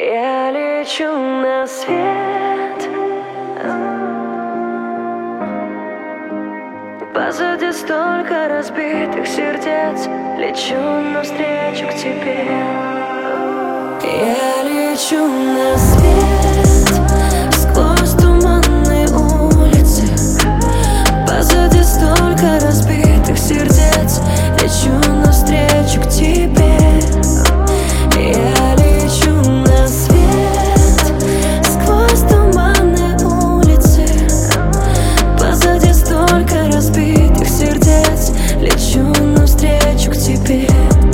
Я лечу на свет, позади столько разбитых сердец. Лечу навстречу к тебе. Я лечу на свет, сквозь туманные улицы. Позади столько разбитых сердец. Лечу навстречу к тебе. Я лечу на свет, сквозь туманные улицы. Позади столько разбитых сердец. Лечу навстречу к тебе.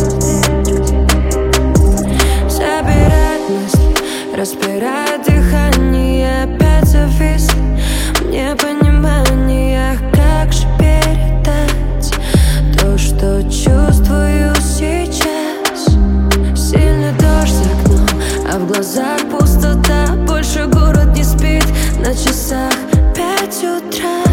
Собирать мысли, распирать дыхание, опять завис в непониманиях. Как же передать то, что чувствую сейчас? Сильный дождь за окном, а в глазах пустота. Больше город не спит, на часах 5 утра.